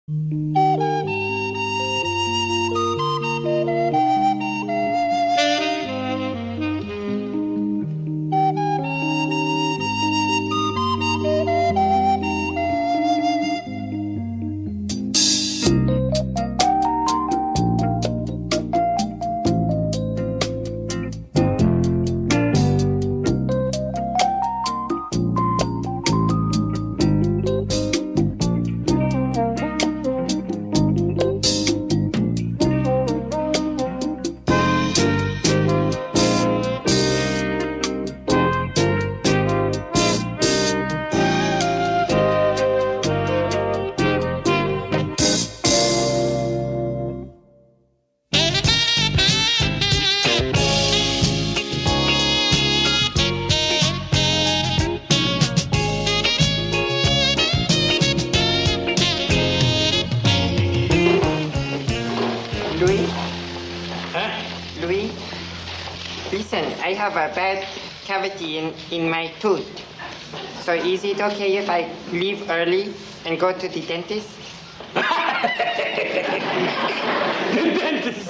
Louis? Huh? Louis? Listen, I have a bad cavity in my tooth. So is it okay if I leave early and go to the dentist? The dentist.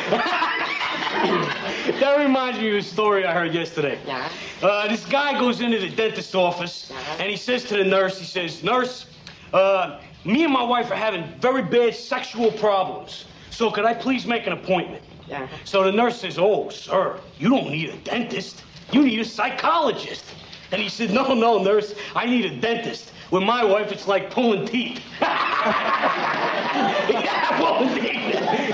That reminds me of a story I heard yesterday. Yeah? This guy goes into the dentist's office, and he says to the nurse, he says, "Nurse, me and my wife are having very bad sexual problems. So could I please make an appointment?" Yeah. So the nurse says, "Oh, sir, you don't need a dentist. You need a psychologist." And he said, "No, nurse, I need a dentist. With my wife, it's like pulling teeth." Yeah, pulling teeth.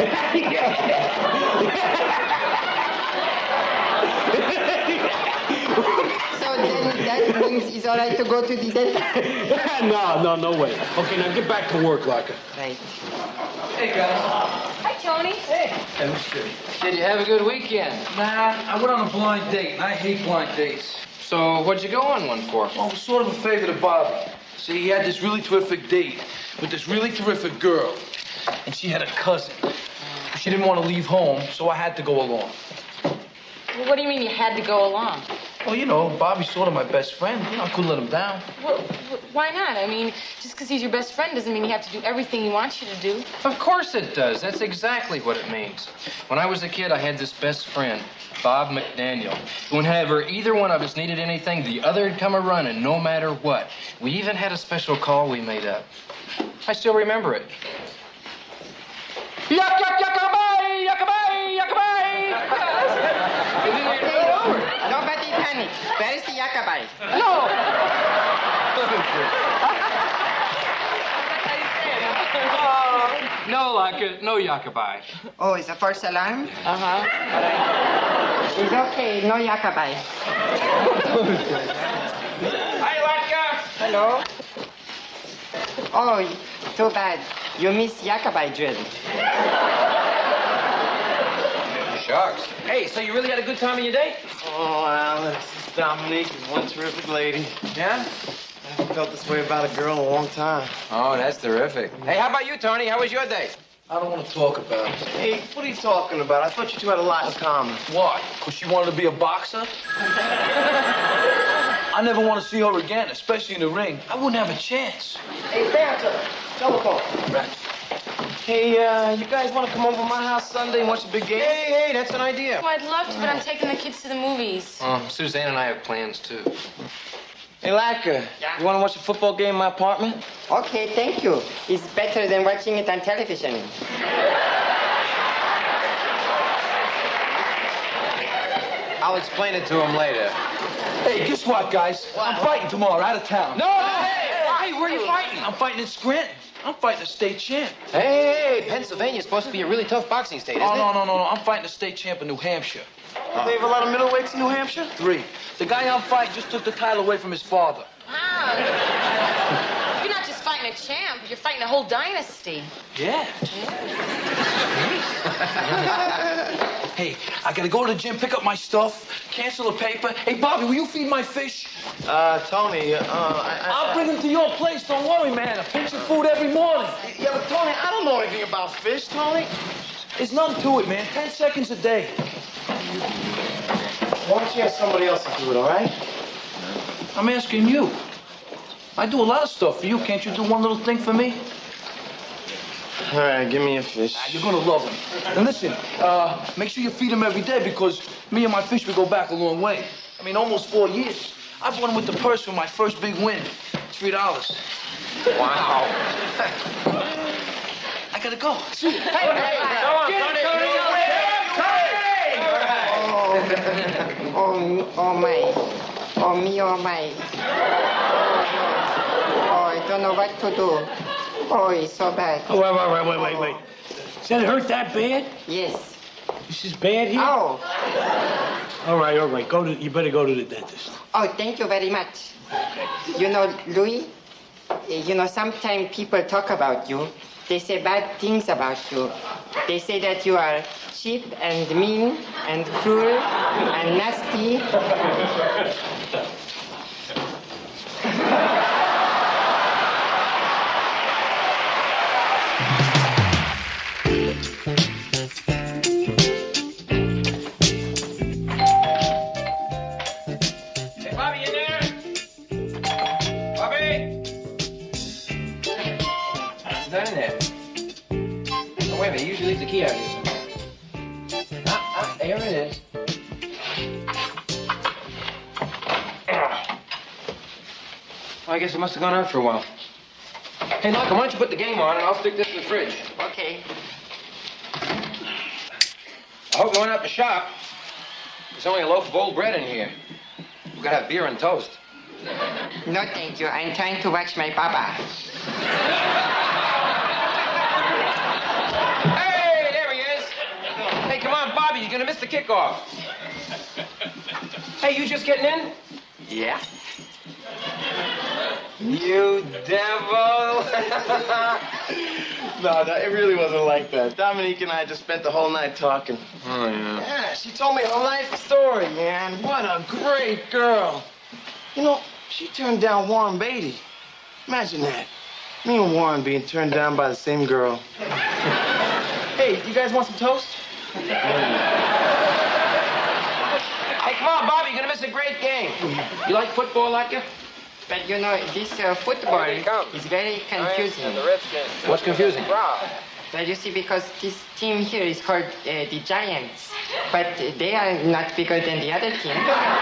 So then that means it's all right to go to the dentist? No way. Okay, now get back to work, Larkin. Right. Hey, guys. Hi, Tony. Hey. Hey, what's good? Did you have a good weekend? Nah, I went on a blind date, and I hate blind dates. So what'd you go on one for? Well, it was sort of a favor to Bobby. See, he had this really terrific date with this really terrific girl, and she had a cousin. She didn't want to leave home, so I had to go along. Well, what do you mean you had to go along? Well, you know, Bobby's sort of my best friend. You know, I couldn't let him down. Well, why not? I mean, just because he's your best friend doesn't mean you have to do everything he wants you to do. Of course it does. That's exactly what it means. When I was a kid, I had this best friend, Bob McDaniel. Whenever either one of us needed anything, the other would come a-running, no matter what. We even had a special call we made up. I still remember it. Yuck, yuck, yuck-a-bye, yuck-a-bye, yuck-a-bye. Nobody panic. Where is the yakabai? No. No, no yakabai. Oh, it's a false alarm? Uh-huh. It's okay, no yakabai. Hi, Latka. Hello? Oh, too bad. You missed yakabai drill. Shucks. Hey, so you really had a good time in your day? Oh, Alex, it's Dominique and one terrific lady. Yeah? I haven't felt this way about a girl in a long time. Oh, that's terrific. Hey, how about you, Tony? How was your day? I don't want to talk about it. Hey, what are you talking about? I thought you two had a lot in common. Why? Because she wanted to be a boxer? I never want to see her again, especially in the ring. I wouldn't have a chance. Hey, Santa, telephone. Right. Hey, you guys want to come over to my house Sunday and watch a big game? Hey, that's an idea. Well, I'd love to, but I'm taking the kids to the movies. Suzanne and I have plans, too. Hey, Latka, Yeah? you want to watch a football game in my apartment? Okay, thank you. It's better than watching it on television. I'll explain it to him later. Hey, guess what, guys? I'm fighting tomorrow, out of town. No, hey, where are you fighting? I'm fighting in Scranton. I'm fighting the state champ. Hey, Pennsylvania's supposed to be a really tough boxing state, isn't Oh, it? no. I'm fighting the state champ in New Hampshire. They have a lot of middleweights in New Hampshire? 3. The guy I'm fighting just took the title away from his father. Wow. You're not just fighting a champ. You're fighting a whole dynasty. Yeah. Hey, I gotta go to the gym, pick up my stuff, cancel the paper. Hey, Bobby, will you feed my fish? Tony, I'll bring them to your place. Don't worry, man. I pinch your food every morning. Yeah, but Tony, I don't know anything about fish, Tony. There's nothing to it, man. 10 seconds a day. Why don't you ask somebody else to do it, all right? I'm asking you. I do a lot of stuff for you. Can't you do one little thing for me? All right, give me a fish. You're gonna love him. And listen, make sure you feed him every day because me and my fish, we go back a long way. I mean, almost 4 years. I bought him with the purse for my first big win. $3. Wow. I gotta go. See you. Hey, go on, Oh my. Oh me, oh my. Oh, I don't know what to do. Oh, it's so bad. Oh, wait. Said it hurt that bad? Yes. This is bad here? Oh. All right. You better go to the dentist. Oh, thank you very much. You know, Louis, sometimes people talk about you. They say bad things about you. They say that you are cheap and mean and cruel and nasty. The key out here somewhere. Here it is. Well, I guess it must have gone out for a while. Hey, Malcolm, why don't you put the game on and I'll stick this in the fridge. Okay. I hope you went out to shop. There's only a loaf of old bread in here. We gotta have beer and toast. No, thank you. I'm trying to watch my papa. Hey, come on, Bobby, you're gonna miss the kickoff. Hey, you just getting in? Yeah. You devil. No, it really wasn't like that. Dominique and I just spent the whole night talking. Oh, yeah. Yeah, she told me her life story, man. What a great girl. You know, she turned down Warren Beatty. Imagine that. Me and Warren being turned down by the same girl. Hey, you guys want some toast? Hey, come on, Bobby, you're gonna miss a great game. You like football, like you? But you know, this football is very confusing. What's confusing? But you see, because this team here is called the Giants, but they are not bigger than the other team.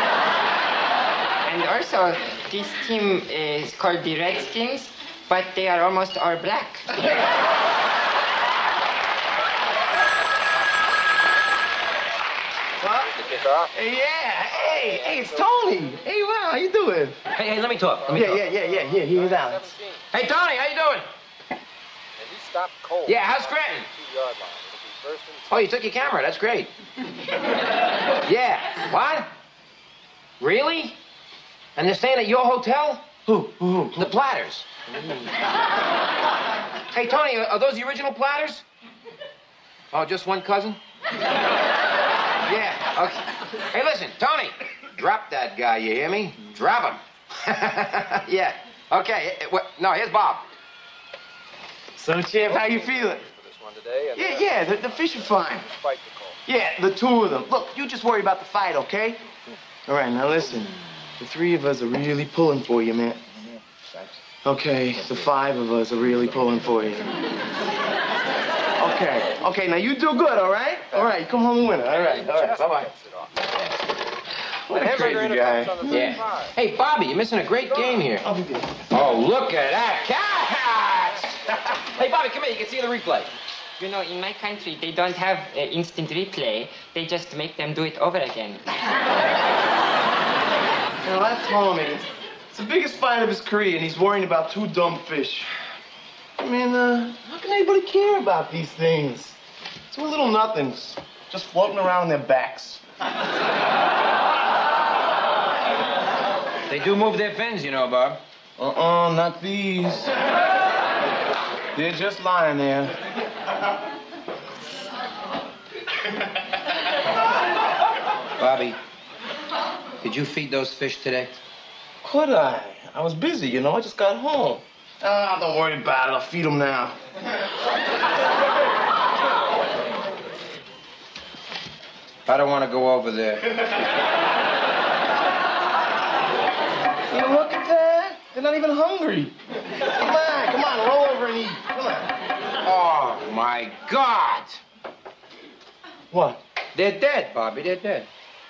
And also, this team is called the Redskins, but they are almost all black. Hey, yeah. Hey, it's Tony. Hey, wow, how you doing? Hey, let me talk. Yeah. Here's Alex. Hey, Tony, how you doing? And he stopped cold. Yeah, how's Scranton? 2-yard line. It'll be first and Oh, you took your camera. That's great. Yeah. What? Really? And they're staying at your hotel? Who? The Platters. Hey, Tony, are those the original Platters? Oh, just one cousin? Yeah, okay. Hey, listen, Tony, drop that guy, you hear me? Drop him. Yeah, okay. No, here's Bob. So, Champ, how you feeling? for this one today. And, Yeah, the fish are fine. Fight the call. Yeah, the two of them. Look, you just worry about the fight, okay? All right, now listen. The three of us are really pulling for you, man. Okay, the five of us are really pulling for you. Okay, now you do good, all right? All right, come home a winner. All right, bye-bye. What a crazy guy. Yeah. Hey, Bobby, you're missing a great game here. I'll be good. Oh, look at that. Catch! Hey, Bobby, come here. You can see the replay. You know, in my country, they don't have instant replay. They just make them do it over again. Now, that's Tommy. It's the biggest fight of his career, and he's worrying about two dumb fish. I mean, how can anybody care about these things? Two little nothings, just floating around on their backs. They do move their fins, you know, Bob. Not these. They're just lying there. Bobby, did you feed those fish today? Could I? I was busy, you know. I just got home. Don't worry about it. I'll feed them now. I don't want to go over there. You look at that? They're not even hungry. Come on, roll over and eat. Come on. Oh, God! What? They're dead, Bobby. They're dead.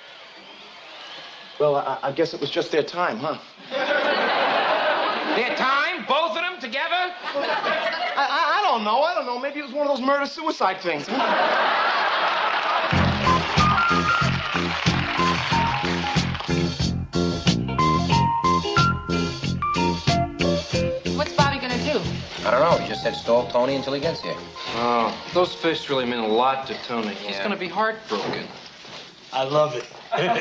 Well, I guess it was just their time, huh? Their time? Both of them together? I don't know. I don't know. Maybe it was one of those murder-suicide things. What's Bobby gonna do? I don't know. He just said stall Tony until he gets here. Oh, those fish really mean a lot to Tony. He's Yeah. gonna be heartbroken. I love it.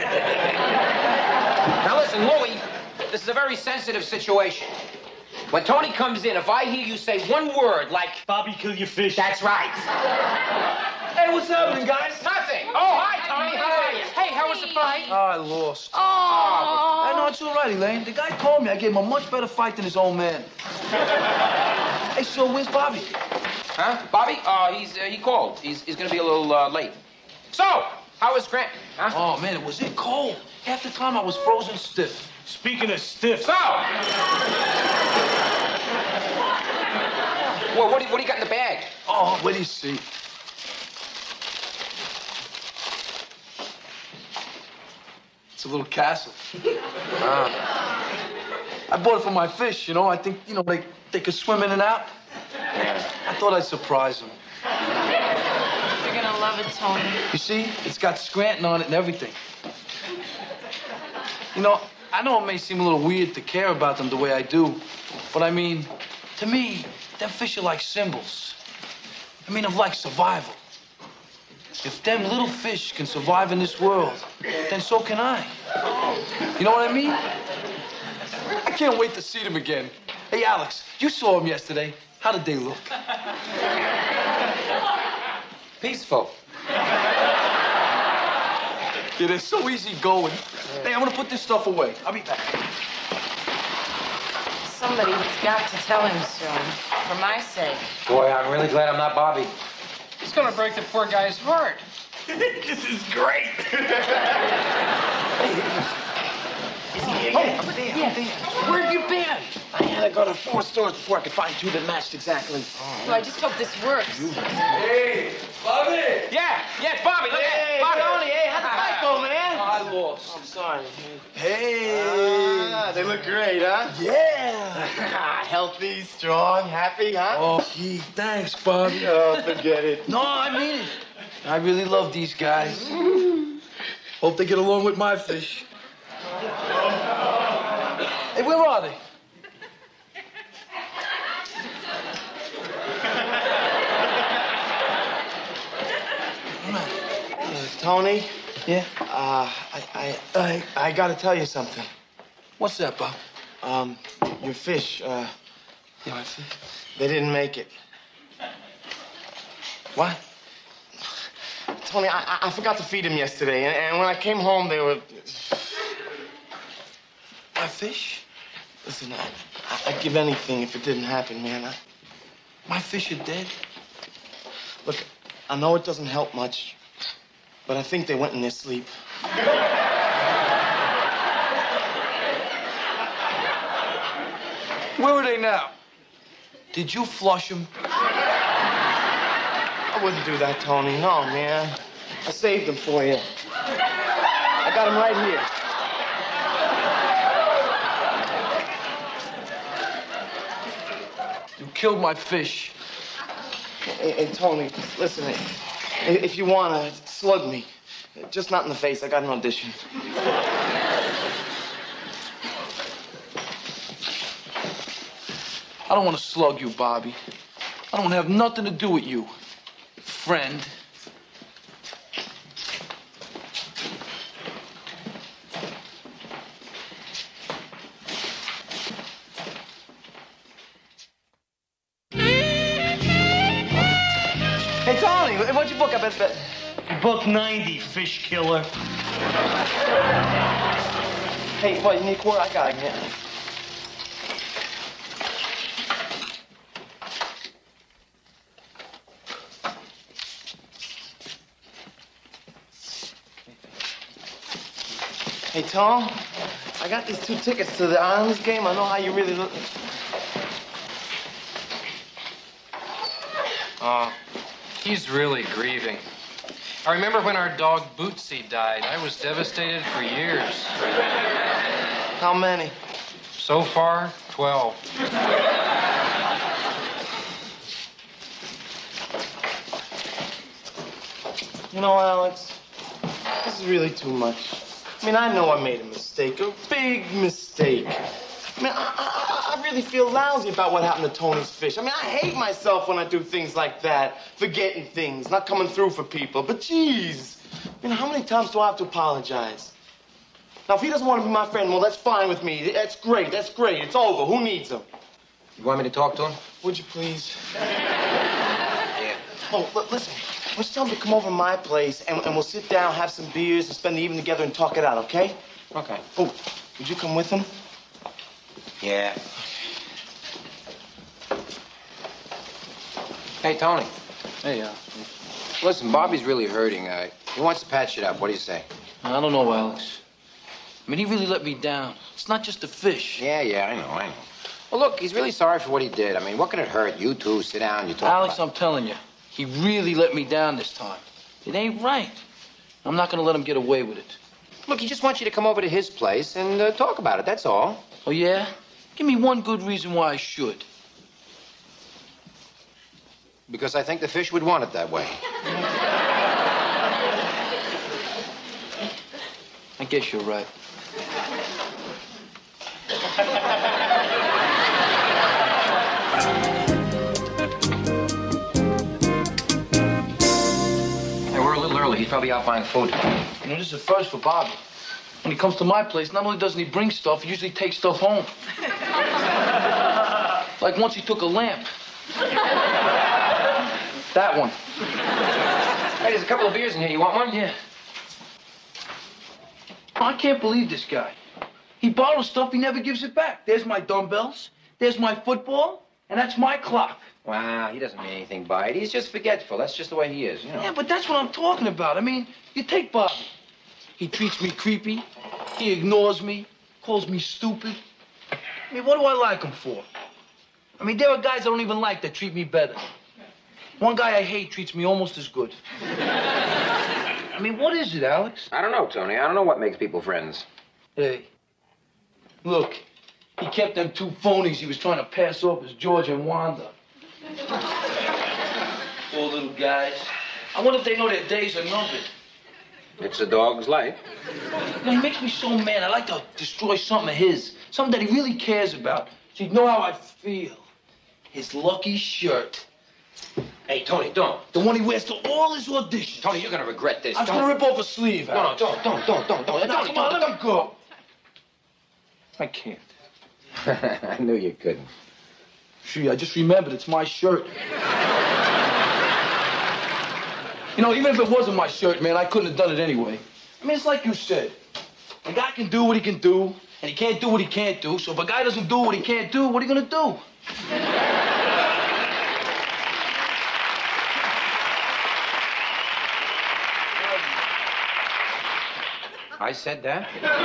Now listen, Louie, this is a very sensitive situation. When Tony comes in, if I hear you say one word like, Bobby, kill your fish. that's right. Hey, what's happening, guys? Nothing. Oh, hi, Tony. How are you? Hey, how was the fight? Oh, I lost. Oh. I know it's all right, Elaine. The guy told me I gave him a much better fight than his old man. Hey, so where's Bobby? Huh? Bobby? He called. He's gonna be a little late. So, how was Scranton? Huh? Oh, man, was it cold? Half the time I was frozen stiff. Speaking of stiff. So, well, what do you got in the bag? Oh, what do you see? It's a little castle. I bought it for my fish, you know. I think, they could swim in and out. I thought I'd surprise them. You're gonna love it, Tony. You see, it's got Scranton on it and everything. I know it may seem a little weird to care about them the way I do, but I mean, to me, them fish are like symbols. Of like survival. If them little fish can survive in this world, then so can I. You know what I mean? I can't wait to see them again. Hey, Alex, you saw them yesterday. How did they look? Peaceful. Yeah, they're so easy going. Hey, I'm gonna put this stuff away. I'll be back. Somebody's got to tell him soon, for my sake. Boy, I'm really glad I'm not Bobby. It's gonna break the poor guy's heart. This is great. Where have you been? I had to go to 4 stores before I could find 2 that matched exactly. Well, I just hope this works. Hey, Bobby! Yeah, it's Bobby. Look at Hey, Bobby. Tony, hey, how'd the fight go, man? Oh, I lost. I'm sorry. Hey. They look great, huh? Yeah. Healthy, strong, happy, huh? Oh, gee, thanks, Bobby. Oh, forget it. No, I mean it. I really love these guys. Hope they get along with my fish. Hey, where are they? Tony? Yeah? I gotta tell you something. What's that, Bob? Your fish, yeah, my fish? They didn't make it. What? Tony, I forgot to feed them yesterday, and when I came home, they were... My fish? Listen, I'd give anything if it didn't happen, man. My fish are dead. Look, I know it doesn't help much, but I think they went in their sleep. Where are they now? Did you flush them? I wouldn't do that, Tony. No, man. I saved them for you. I got them right here. You killed my fish. Hey, Tony, listen. If you want to, slug me. Just not in the face. I got an audition. I don't want to slug you, Bobby. I don't want to have nothing to do with you, friend. Hey, Tony, what'd you book up at the... Book 90, fish killer. Hey, what, you need a quarter? I got it, man. Hey, Tom, I got these 2 tickets to the Islanders game. I know how you really look. He's really grieving. I remember when our dog Bootsy died. I was devastated for years. How many? So far, 12. You know, Alex, this is really too much. I mean, I know I made a mistake, a big mistake. I mean, I really feel lousy about what happened to Tony's fish. I mean, I hate myself when I do things like that, forgetting things, not coming through for people. But geez, I mean, how many times do I have to apologize? Now, if he doesn't want to be my friend, well, that's fine with me. That's great, it's over. Who needs him? You want me to talk to him? Would you please? Yeah. Oh, listen, why don't you tell him to come over to my place and we'll sit down, have some beers, and spend the evening together and talk it out, okay? Okay. Oh, would you come with him? Yeah. Hey, Tony. Hey, Listen, Bobby's really hurting. He wants to patch it up. What do you say? I don't know, Alex. I mean, he really let me down. It's not just the fish. Yeah, I know. Well, look, he's really sorry for what he did. I mean, what can it hurt? You two, sit down, you talk Alex, about I'm telling you, he really let me down this time. It ain't right. I'm not gonna let him get away with it. Look, he just wants you to come over to his place and talk about it, that's all. Oh, yeah? Give me one good reason why I should. Because I think the fish would want it that way. I guess you're right. Hey, we're a little early. He's probably out buying food. You know, this is a first for Bobby. When he comes to my place, not only doesn't he bring stuff, he usually takes stuff home. Like once he took a lamp. That one. Hey, there's a couple of beers in here. You want one? Yeah. I can't believe this guy. He borrows stuff, he never gives it back. There's my dumbbells, there's my football, and that's my clock. Wow, he doesn't mean anything by it. He's just forgetful. That's just the way he is, you know. Yeah, but that's what I'm talking about. I mean, you take Bobby. He treats me creepy. He ignores me, calls me stupid. I mean, what do I like him for? I mean, there are guys I don't even like that treat me better. One guy I hate treats me almost as good. I mean, what is it, Alex? I don't know, Tony. I don't know what makes people friends. Hey, look, he kept them two phonies he was trying to pass off as George and Wanda. Poor little guys. I wonder if they know their days are numbered. It's a dog's life. You know, he makes me so mad. I like to destroy something of his, something that he really cares about. So you know how I feel. His lucky shirt. Hey, Tony, don't. The one he wears to all his auditions. Tony, you're gonna regret this. I'm gonna rip off a sleeve. No, Alex. don't. Now, come on, let me go. I can't. I knew you couldn't. Gee, I just remembered it's my shirt. You know, even if it wasn't my shirt, man, I couldn't have done it anyway. I mean, it's like you said. A guy can do what he can do, and he can't do what he can't do. So if a guy doesn't do what he can't do, what are you gonna do? I said that?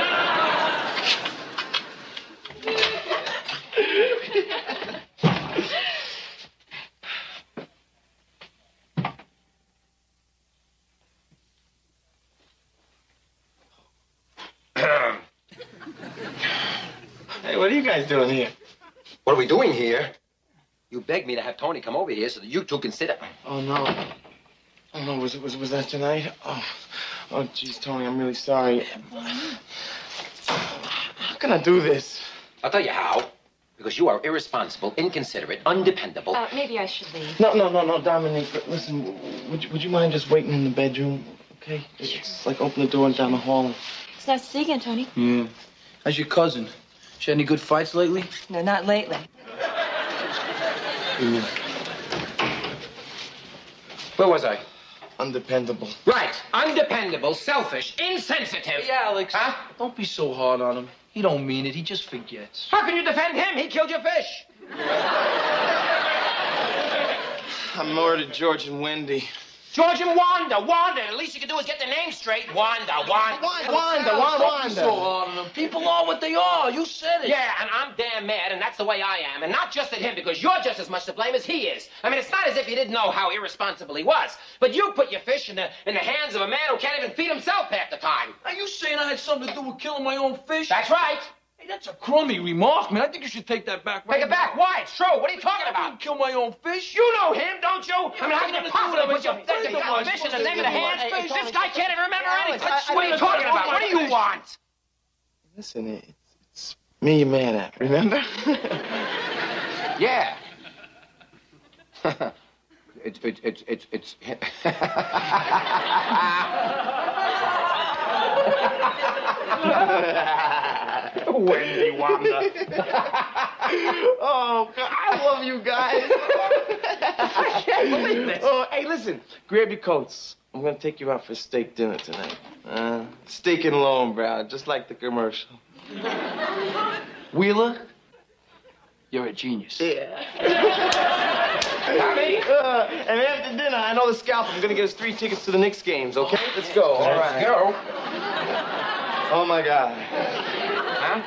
Hey, what are you guys doing here? What are we doing here? You begged me to have Tony come over here so that you two can sit up. Oh, no. Oh, no, was that tonight? Oh, geez, Tony, I'm really sorry. How can I do this? I'll tell you how. Because you are irresponsible, inconsiderate, undependable. Maybe I should leave. No, Dominique, listen, would you mind just waiting in the bedroom, okay? It's like open the door and down the hall. It's nice to see you again, Tony. Yeah. How's your cousin? She had any good fights lately? No, not lately. Yeah. Where was I? Undependable. Right. Undependable, selfish, insensitive. Hey, Alex. Huh? Don't be so hard on him. He don't mean it. He just forgets. How can you defend him? He killed your fish. I murdered George and Wendy. George and Wanda. Wanda. The least you can do is get the name straight. Wanda. Wanda. So hard on them. People are what they are. You said it. Yeah, and I'm damn mad, and that's the way I am. And not just at him, because you're just as much to blame as he is. I mean, it's not as if you didn't know how irresponsible he was. But you put your fish in the hands of a man who can't even feed himself half the time. Are you saying I had something to do with killing my own fish? That's right. Hey, that's a crummy remark, man. I think you should take that back. Take it back. Why? It's true. What are you talking I about? didn't kill my own fish. You know him, don't you? I mean, how can you possibly put your fish in the name of the hands? This guy can't even remember anything. What are you talking about? What do you want? Listen, it's me you're mad at, remember? Yeah. it's Wendy Wanda. Oh, God, I love you guys. I can't believe this. Oh, hey, listen, grab your coats. I'm gonna take you out for steak dinner tonight. Steak and lonebrow, just like the commercial. Wheeler, you're a genius. Yeah. And after dinner, I know the scalp. I'm gonna get us 3 tickets to the Knicks games, okay? Let's go. All right. Let's go. Oh, my God. Huh?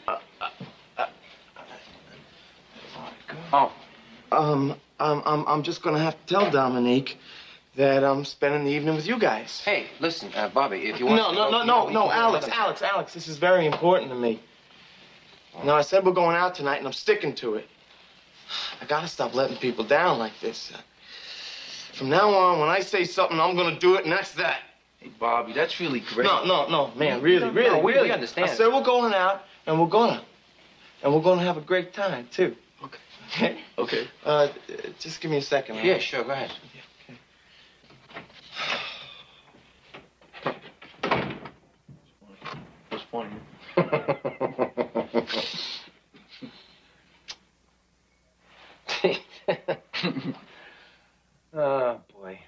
I'm just gonna have to tell Dominique that I'm spending the evening with you guys. Hey, listen, Bobby, if you want No, Alex, this is very important to me. No, I said we're going out tonight, and I'm sticking to it. I gotta stop letting people down like this. From now on, when I say something, I'm gonna do it, and that's that. Hey, Bobby, that's really great. No, man, really. We understand. I said we're going out, and we're gonna have a great time, too. Okay? Okay. Just give me a second. Yeah, sure, go ahead. What's funny? Oh, boy.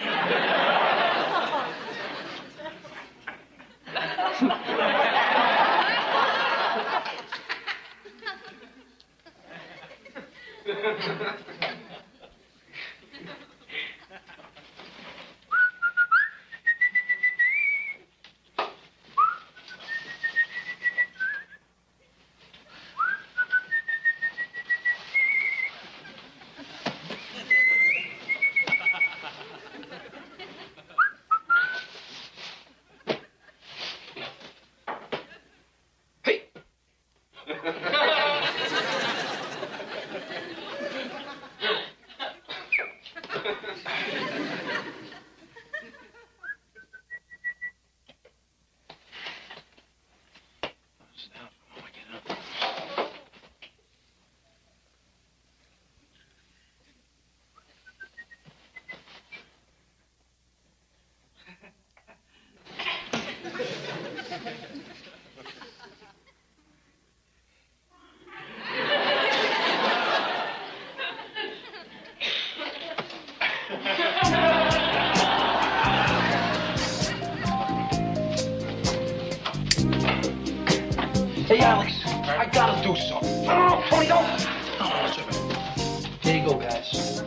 Hey, Alex, I gotta do something. Oh, Tony, don't. No, it's all right. Here you go, guys.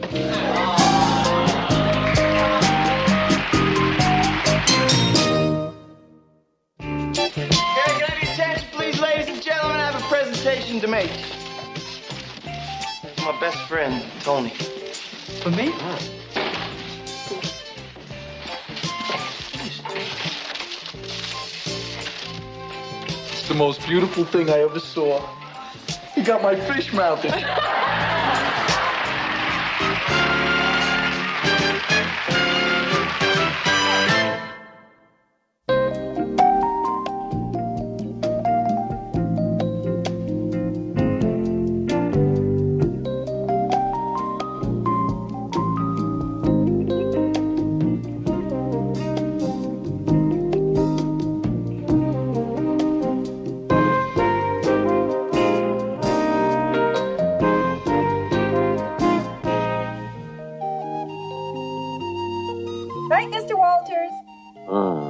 Can I have your attention, please, ladies and gentlemen? I have a presentation to make. My best friend, Tony. For me? It's the most beautiful thing I ever saw. He got my fish mounted. Right, Mr. Walters?